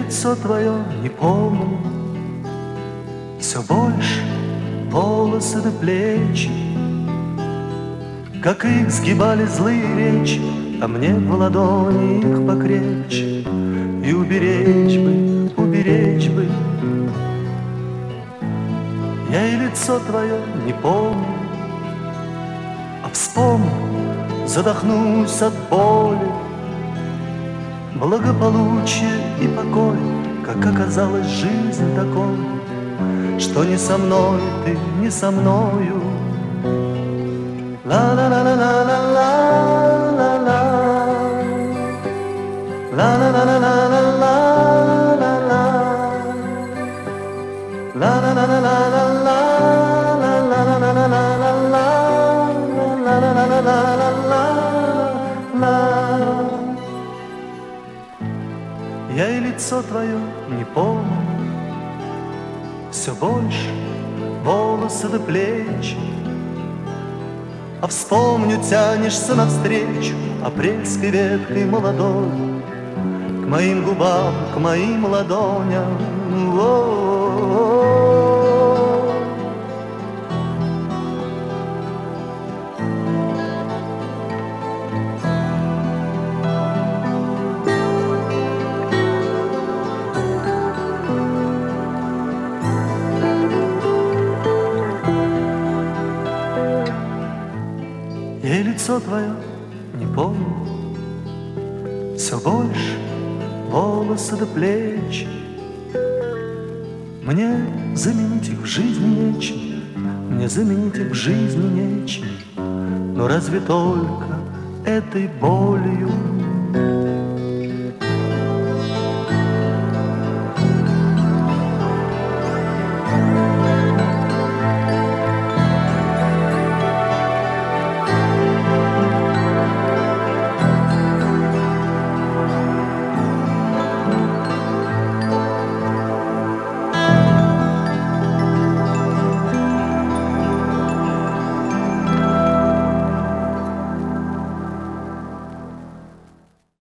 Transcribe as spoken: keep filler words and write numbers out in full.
лицо твое не помню, все больше волосы до плечи, как их сгибали злые речи, а мне в ладони их покрепче. И уберечь бы, уберечь бы. Я и лицо твое не помню, а вспомню, задохнусь от боли. Благополучие и покой, как оказалась жизнь такой, что не со мной ты, не со мною. Ла-ла-ла-ла-ла-ла-ла-ла, ла-ла-ла-ла-ла-ла-ла-ла, ла-ла-ла-ла-ла-ла-ла-ла-ла-ла-ла-ла. Я и лицо твое не помню, все больше волосы до плечи, а вспомню, тянешься навстречу апрельской веткой молодой к моим губам, к моим ладоням. О-о-о-о. Я лицо твое не помню, все больше волосы до плечи. Мне заменить их в жизни нечем, мне заменить их в жизни нечем. Но разве только этой болью